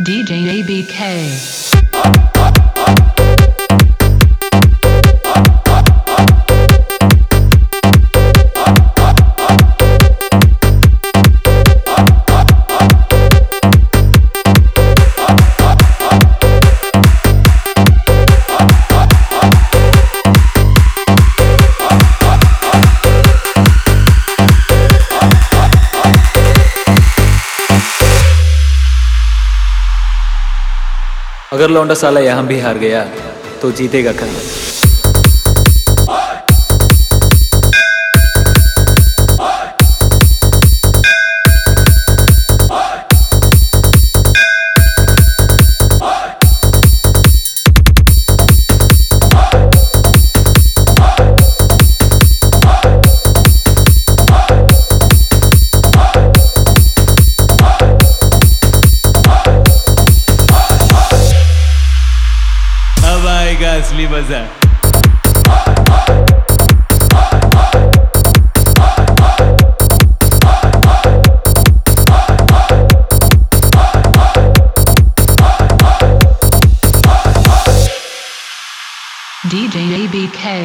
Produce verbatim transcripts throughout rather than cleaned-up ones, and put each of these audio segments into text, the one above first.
D J A B K. अगर लौंडा साला यहाँ भी हार गया तो जीतेगा कल। असली मजा। D J A B K.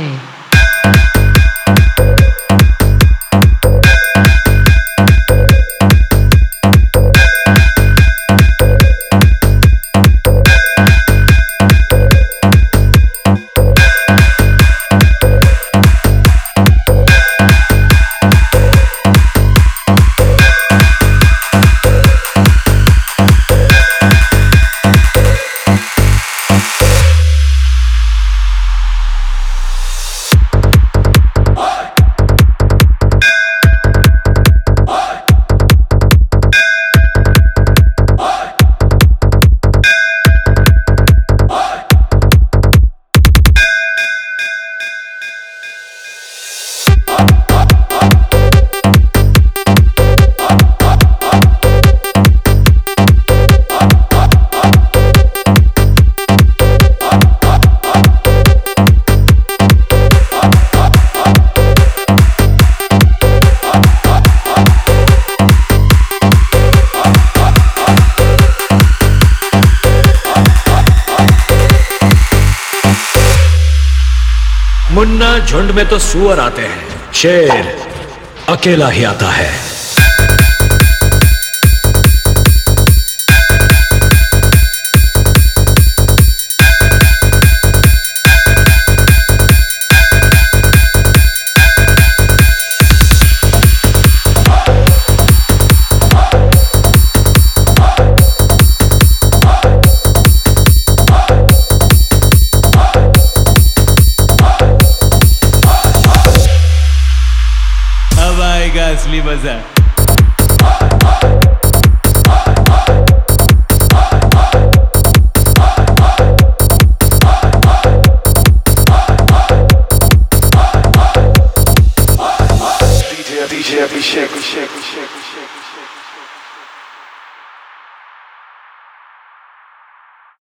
Munna झुंड में तो सुअर आते हैं, शेर अकेला ही आता है। असली मजा। D J, D J, Abhishek, Abhishek, Abhishek, Abhishek.